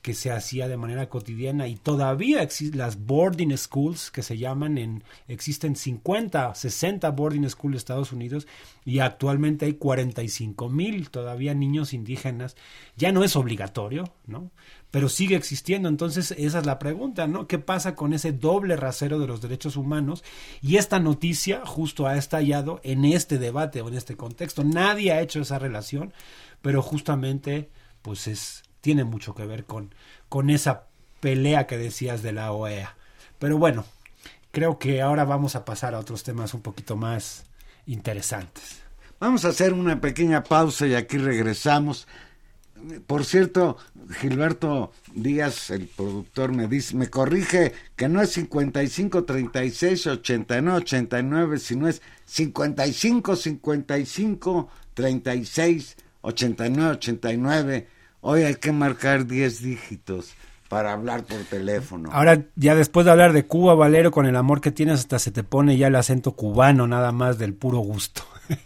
que se hacía de manera cotidiana, y todavía existen las boarding schools que se llaman, en existen cincuenta, sesenta boarding schools en Estados Unidos, y actualmente hay cuarenta y cinco mil todavía niños indígenas. Ya no es obligatorio, ¿no? Pero sigue existiendo. Entonces esa es la pregunta, ¿no? ¿Qué pasa con ese doble rasero de los derechos humanos? Y esta noticia justo ha estallado en este debate o en este contexto. Nadie ha hecho esa relación, pero justamente pues es tiene mucho que ver con, con esa pelea que decías de la O E A. Pero bueno, creo que ahora vamos a pasar a otros temas un poquito más interesantes. Vamos a hacer una pequeña pausa y aquí regresamos. Por cierto, Gilberto Díaz, el productor, me dice, me corrige que no es cincuenta y cinco, treinta y seis, ochenta y nueve, ochenta y nueve, sino es cincuenta y cinco, cincuenta y cinco, treinta y seis, ochenta y nueve, ochenta y nueve. Hoy hay que marcar diez dígitos para hablar por teléfono. Ahora, ya después de hablar de Cuba, Valero, con el amor que tienes, hasta se te pone ya el acento cubano, nada más del puro gusto.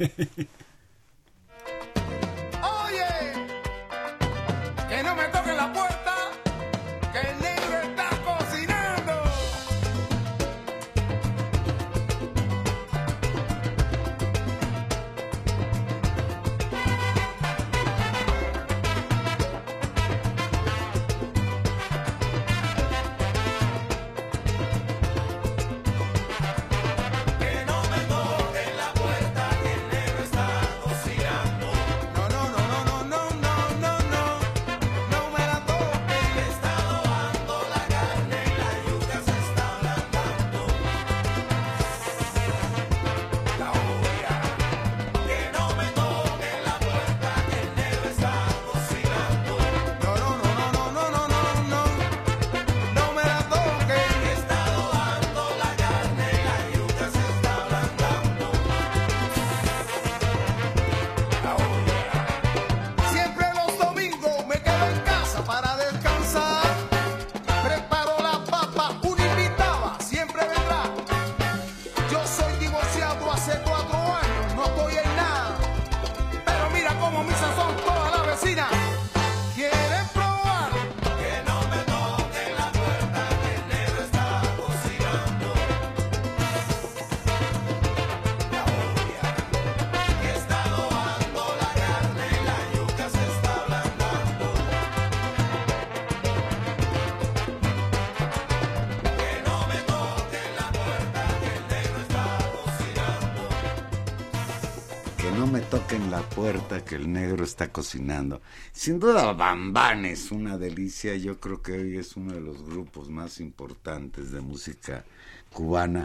Toquen la puerta que el negro está cocinando. Sin duda Bambán es una delicia. Yo creo que hoy es uno de los grupos más importantes de música cubana.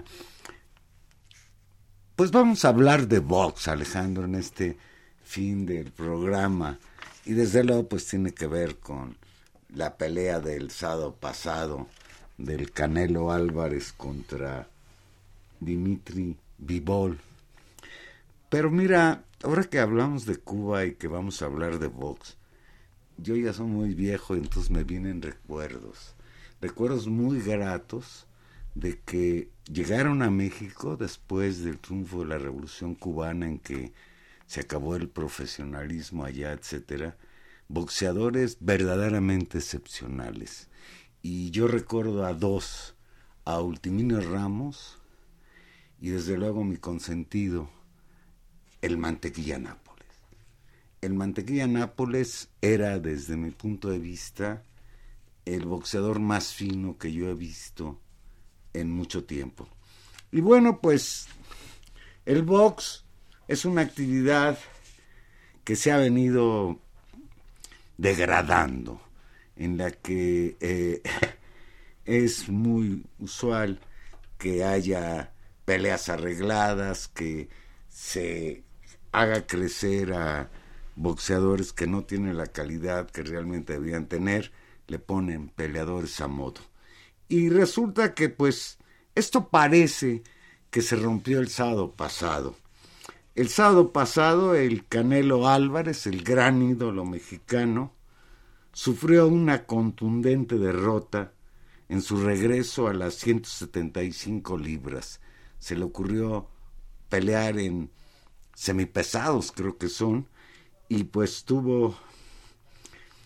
Pues vamos a hablar de Vox, Alejandro, en este fin del programa, y desde luego pues tiene que ver con la pelea del sábado pasado del Canelo Álvarez contra Dimitri Bivol. Pero mira, ahora que hablamos de Cuba y que vamos a hablar de Vox, yo ya soy muy viejo y entonces me vienen recuerdos, recuerdos muy gratos de que llegaron a México después del triunfo de la Revolución Cubana, en que se acabó el profesionalismo allá, etcétera, boxeadores verdaderamente excepcionales. Y yo recuerdo a dos, a Ultiminio Ramos y desde luego mi consentido, el Mantequilla Nápoles. El Mantequilla Nápoles era, desde mi punto de vista, el boxeador más fino que yo he visto en mucho tiempo. Y bueno, pues el box es una actividad que se ha venido degradando, en la que eh, es muy usual que haya peleas arregladas, que se haga crecer a boxeadores que no tienen la calidad que realmente deberían tener, le ponen peleadores a modo. Y resulta que pues esto parece que se rompió el sábado pasado. El sábado pasado el Canelo Álvarez, el gran ídolo mexicano, sufrió una contundente derrota en su regreso a las ciento setenta y cinco libras. Se le ocurrió pelear en semipesados, creo que son, y pues tuvo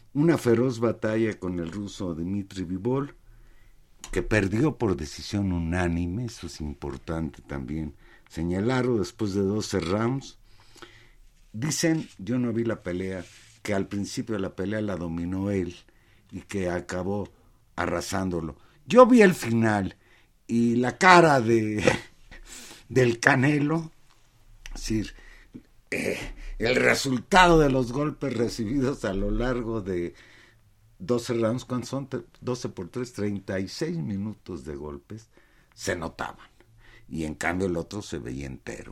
una feroz batalla con el ruso Dmitry Bivol, que perdió por decisión unánime, eso es importante también señalarlo, después de doce rounds. Dicen, yo no vi la pelea, que al principio de la pelea la dominó él y que acabó arrasándolo. Yo vi el final y la cara de del Canelo, es decir, eh, el resultado de los golpes recibidos a lo largo de doce rounds, ¿cuántos son? doce por tres, treinta y seis minutos de golpes, se notaban. Y en cambio el otro se veía entero.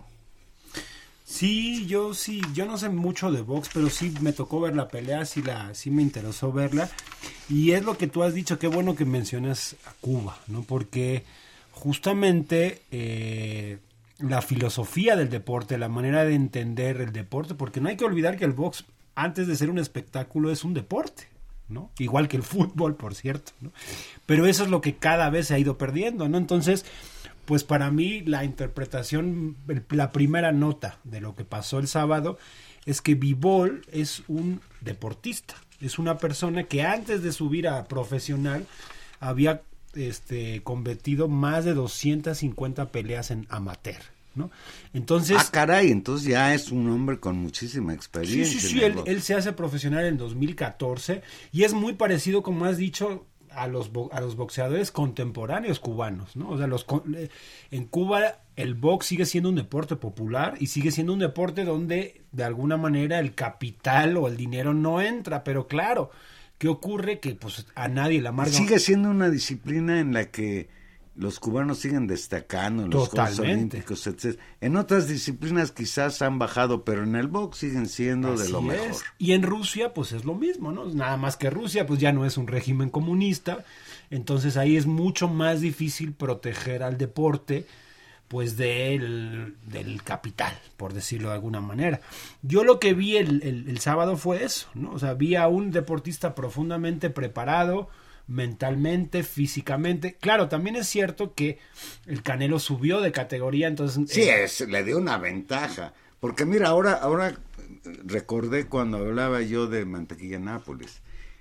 Sí, yo sí, yo no sé mucho de box, pero sí me tocó ver la pelea, sí, la, sí me interesó verla. Y es lo que tú has dicho, qué bueno que mencionas a Cuba, ¿no? Porque justamente eh, la filosofía del deporte, la manera de entender el deporte, porque no hay que olvidar que el box, antes de ser un espectáculo, es un deporte, ¿no? Igual que el fútbol, por cierto, ¿no? Pero eso es lo que cada vez se ha ido perdiendo, ¿no? Entonces, pues para mí la interpretación, la primera nota de lo que pasó el sábado es que Bivol es un deportista, es una persona que antes de subir a profesional había este competido más de doscientas cincuenta peleas en amateur, ¿no? Entonces, ah, caray, entonces ya es un hombre con muchísima experiencia. Sí, sí, sí, él, él se hace profesional en dos mil catorce y es muy parecido, como has dicho, a los a los boxeadores contemporáneos cubanos, ¿no? O sea, los en Cuba el box sigue siendo un deporte popular y sigue siendo un deporte donde de alguna manera el capital o el dinero no entra, pero claro, ¿qué ocurre? Que pues a nadie la amarga. Sigue siendo una disciplina en la que los cubanos siguen destacando en los Juegos Olímpicos, etcétera. En otras disciplinas quizás han bajado, pero en el box siguen siendo Así de lo mejor. Es. Y en Rusia, pues es lo mismo, ¿no? Nada más que Rusia, pues ya no es un régimen comunista, entonces ahí es mucho más difícil proteger al deporte, pues del, del capital, por decirlo de alguna manera. Yo lo que vi el, el, el sábado fue eso, ¿no? O sea, vi a un deportista profundamente preparado, mentalmente, físicamente. Claro, también es cierto que el Canelo subió de categoría, entonces... Sí, eh, es, le dio una ventaja, porque mira, ahora, ahora recordé cuando hablaba yo de Mantequilla Nápoles.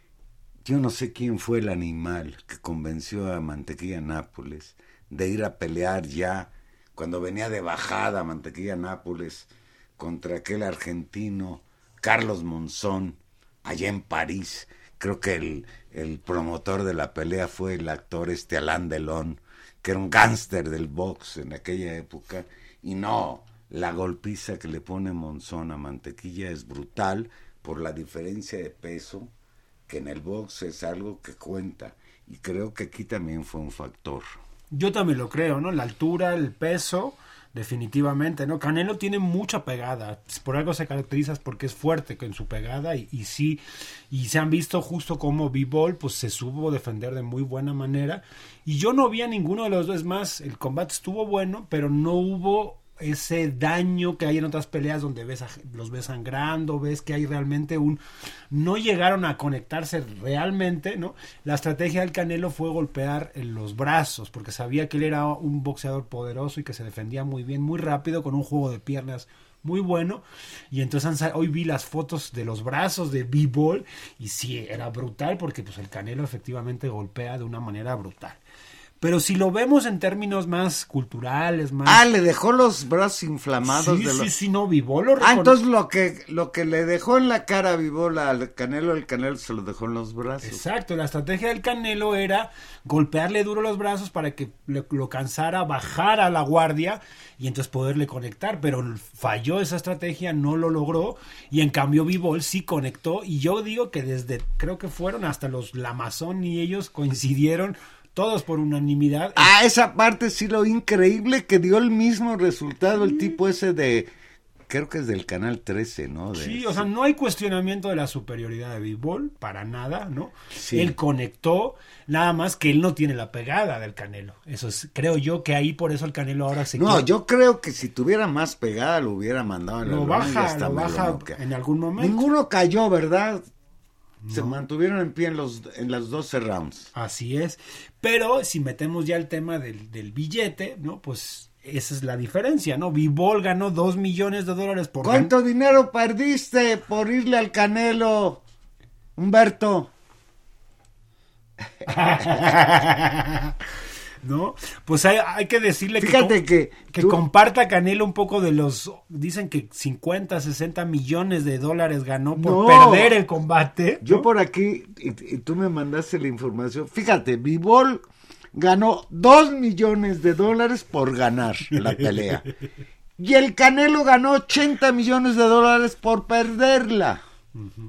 Yo no sé quién fue el animal que convenció a Mantequilla Nápoles de ir a pelear ya, cuando venía de bajada Mantequilla Nápoles contra aquel argentino Carlos Monzón, allá en París. Creo que el, el promotor de la pelea fue el actor este Alain Delon, que era un gángster del box en aquella época. Y no, la golpiza que le pone Monzón a Mantequilla es brutal por la diferencia de peso, que en el box es algo que cuenta. Y creo que aquí también fue un factor. Yo también lo creo, ¿no? La altura, el peso... Definitivamente, ¿no? Canelo tiene mucha pegada, por algo se caracteriza porque es fuerte en su pegada y, y sí, y se han visto justo como Bivol pues se supo defender de muy buena manera y yo no vi a ninguno de los dos, más el combate estuvo bueno, pero no hubo ese daño que hay en otras peleas donde ves a, los ves sangrando, ves que hay realmente un... no llegaron a conectarse realmente, ¿no? La estrategia del Canelo fue golpear en los brazos, porque sabía que él era un boxeador poderoso y que se defendía muy bien, muy rápido, con un juego de piernas muy bueno, y entonces hoy vi las fotos de los brazos de Bivol, y sí, era brutal, porque pues el Canelo efectivamente golpea de una manera brutal. Pero si lo vemos en términos más culturales, más... Ah, le dejó los brazos inflamados. Sí, de los... sí, sí, no, Bivol lo recon... Ah, entonces lo que, lo que le dejó en la cara a Bivol al Canelo, el Canelo se lo dejó en los brazos. Exacto, la estrategia del Canelo era golpearle duro los brazos para que le, lo cansara, bajara la guardia y entonces poderle conectar, pero falló esa estrategia, no lo logró, y en cambio Bivol sí conectó, y yo digo que desde, creo que fueron hasta los Lamazón y ellos coincidieron todos por unanimidad. Ah, esa parte sí, lo increíble que dio el mismo resultado, el tipo ese de, creo que es del Canal trece, ¿no? De sí, ese. O sea, no hay cuestionamiento de la superioridad de Bivol, para nada, ¿no? Sí. Él conectó, nada más que él no tiene la pegada del Canelo. Eso es, creo yo que ahí por eso el Canelo ahora se... No, quiere... yo creo que si tuviera más pegada lo hubiera mandado en lo el baja, lo baja en algún momento. Ninguno cayó, ¿verdad? No. Se mantuvieron en pie en los en las doce rounds. Así es. Pero si metemos ya el tema del, del billete, ¿no? Pues esa es la diferencia, ¿no? Bivol ganó dos millones de dólares por... ¿Cuánto gan... dinero perdiste por irle al Canelo? Humberto. ¿No? Pues hay, hay que decirle Fíjate que, que, que tú... comparta Canelo un poco de los, dicen que cincuenta, sesenta millones de dólares ganó por no, perder el combate, ¿no? Yo por aquí, y, y tú me mandaste la información, fíjate, Bivol ganó dos millones de dólares por ganar la pelea. Y el Canelo ganó ochenta millones de dólares por perderla. Uh-huh.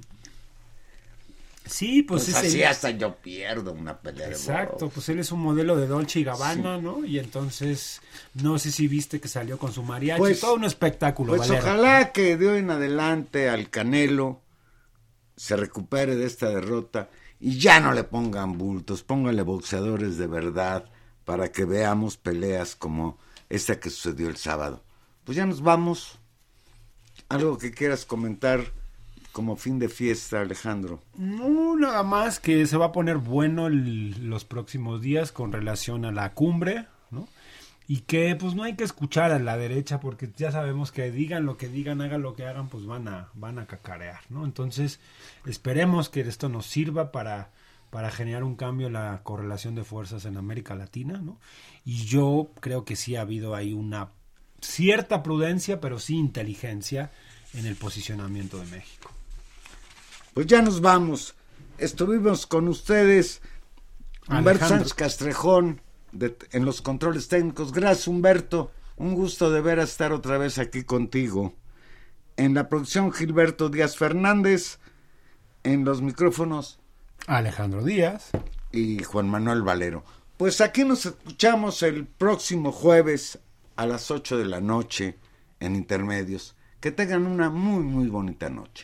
Sí, pues, pues es así el... hasta yo pierdo una pelea. Exacto, de pues él es un modelo de Dolce y Gabbana, sí. ¿no? Y entonces, no sé si viste que salió con su mariachi, pues, todo un espectáculo. Pues Valero. Ojalá que de hoy en adelante al Canelo se recupere de esta derrota y ya no le pongan bultos, pónganle boxeadores de verdad para que veamos peleas como esta que sucedió el sábado. Pues ya nos vamos. ¿Algo que quieras comentar como fin de fiesta, Alejandro? No, nada más que se va a poner bueno el, los próximos días con relación a la cumbre, ¿no? Y que pues no hay que escuchar a la derecha porque ya sabemos que digan lo que digan, hagan lo que hagan, pues van a, van a cacarear, ¿no? Entonces esperemos que esto nos sirva para, para generar un cambio en la correlación de fuerzas en América Latina, ¿no? Y yo creo que sí ha habido ahí una cierta prudencia, pero sí inteligencia en el posicionamiento de México. Pues ya nos vamos. Estuvimos con ustedes Humberto Sánchez Castrejón de, en los controles técnicos. Gracias, Humberto. Un gusto de ver a estar otra vez aquí contigo. En la producción, Gilberto Díaz Fernández. En los micrófonos, Alejandro Díaz y Juan Manuel Valero. Pues aquí nos escuchamos el próximo jueves a las ocho de la noche en Intermedios. Que tengan una muy, muy bonita noche.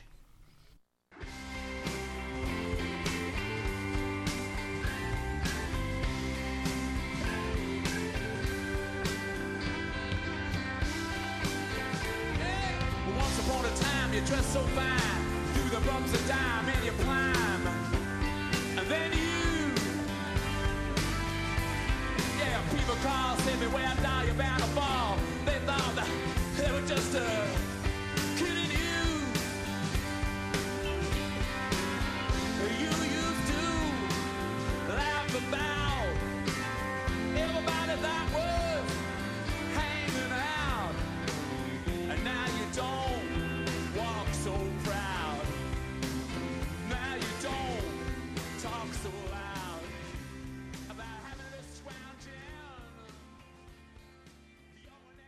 Once upon a time you dressed so fine, through the bumps of dime and you climb